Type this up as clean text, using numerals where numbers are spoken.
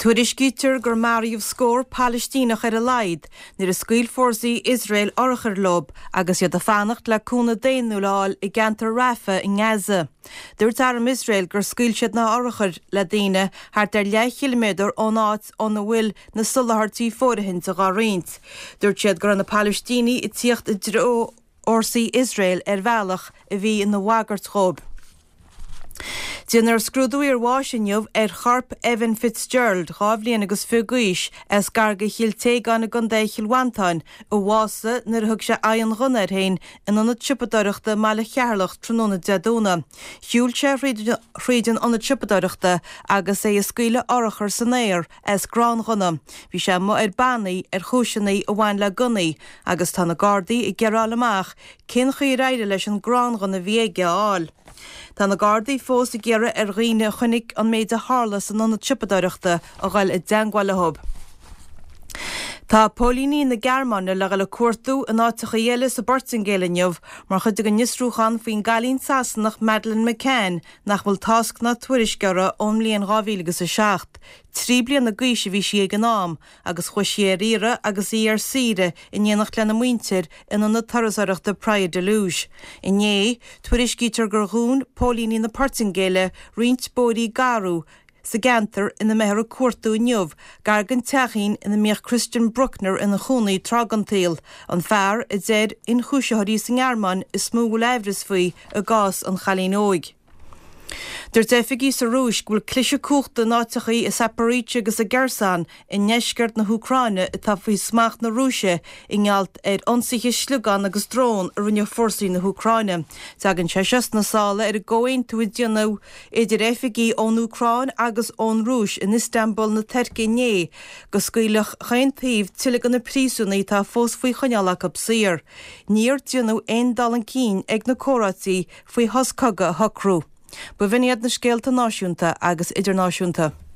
Tuairiscítear gur maríomh scór Palestínach ar a laghad nuair a scaoil fórsaí Israel orchar lob agus iad a fannacht le cúna déanúláil i gceantar Rafa in Gaza. Dúirt arm Israel gur scaoil siad na orchar le daoine thart ar 10 kilometr ón áit ón na bhfuil na sulathirtí fóraithint a gá riint. Dúirt siad gur na Palestíní i tíocht i dró orsaí Israel ar bhealach a bhí in na Wagart-chóib. Dinar scrúdúir Washington ar charp Evan Fitzgerald chábhlíon agus fuguis as garga chiilté gan a gundéil wantáin ó bhása nar thug se aon ghunnar hain in anna tippadaireachta meile chearlach tróna deadúna. Shiúil sé réidir anna tippadaireachta agus é a scaoile orachar san éir as grán ghunna. Bhí sé mo ar bannaí ar chúiseannaí a bhain le gunnaí agus tá na Gardaí i gcearál amach cin chuí réide leis an grán ghunna bhí ag geáil. Tá na Gardaí fós a ggéire ar riine chunig an méid a hálas an anna tippadaireachta a ghail i deangáil thub. Tá pólíní na Gearmáine le le cuairtú an áiteach a dhéile sa Bortingéileniuh mar chuide an nisrúchan faoin galín Sasannach Madeleine McCann nach bhfuil tasc na tuairisceara ón mbliain 2007. 3 bliain na gaoise bhí si ag an am agus chu sé ar ire agus í ar sire in dhéanacht lena muintir in an na tarasaireachta Praia de Luz. Inné, tuairiscítear gur dhún pólíní na Portingéile riint bódaí garú sa gantar ina mehar cuartú inniuh, gargan teachín ina méach Christian Bruckner ina chúnaí tragantail, an fear i déir in chúiseoirí san Gearmáin is smú leibhris faoi a gás an chalín óig. Der defigi sa rúis gúil clise cúchta nátechaí i Saparíte agus a Gersan in neisgart na Húcráine i tá faoi smach na Rúise i ngealt ar onsaithe slúgan agus drón a rinne fórsaí na Húcráine. Teagann sé seas na sála ar a ggóin tú i dionú idir effigi ón Húcráin agus ón Rúis in Istanbul na Terci Né, go scaoilech chaintaobh tuileadh na príosúnaí tá fós faoi chonealach ab saoir. Níor dionú ein dalan cín ag na córátaí faoi hoscoga thocrú. Bu bhíoniad na scéalta náisiúnta agus idirnáisiúnta.